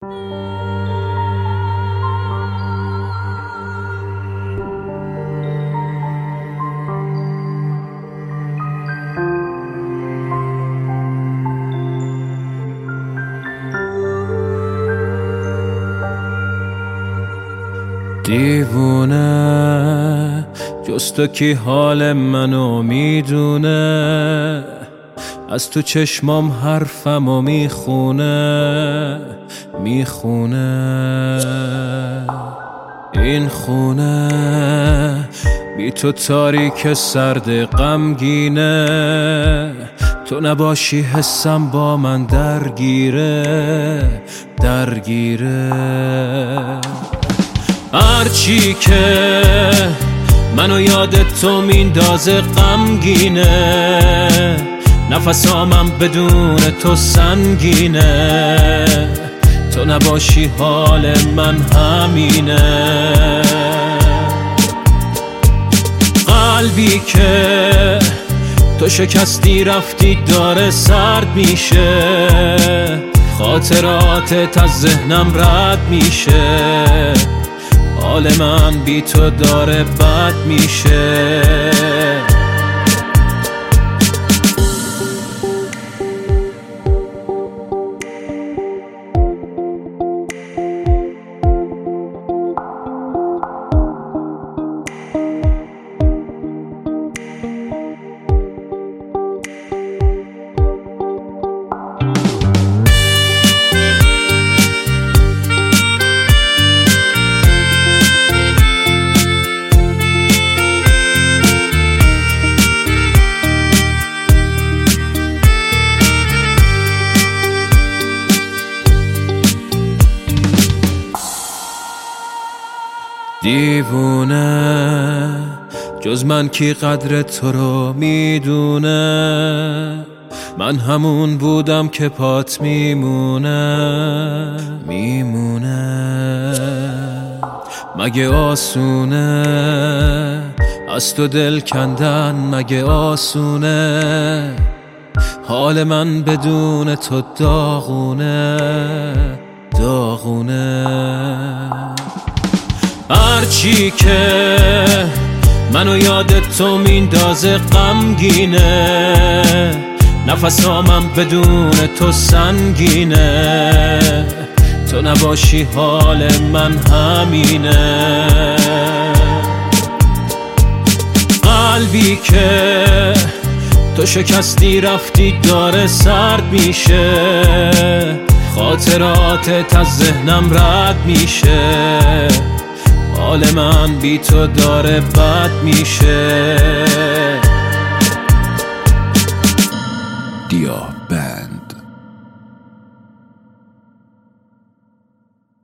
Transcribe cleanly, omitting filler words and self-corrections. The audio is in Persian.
دیوونه جز تو کی حال منو میدونه، از تو چشمام حرفمو میخونه. این خونه بی تو تاریک سرد غمگینه، تو نباشی حسم با من درگیره. هرچی که منو یاد تو میندازه غمگینه، نفسامم بدون تو سنگینه، تو نباشی حال من همینه. قلبی که تو شکستی رفتی داره سرد میشه، خاطراتت از ذهنم رد میشه، حال من بی تو داره بد میشه. دیوونه جز من کی قدر تو رو میدونه، من همون بودم که پات میمونه. مگه آسونه از تو دل کندن، مگه آسونه حال من بدون تو داغونه. هرچی که منو یاد تو میندازه غمگینه، نفسامم بدون تو سنگینه، تو نباشی حال من همینه. قلبی که تو شکستی رفتی داره سرد میشه، خاطراتت از ذهنم رد میشه، حال من بی تو داره بد میشه.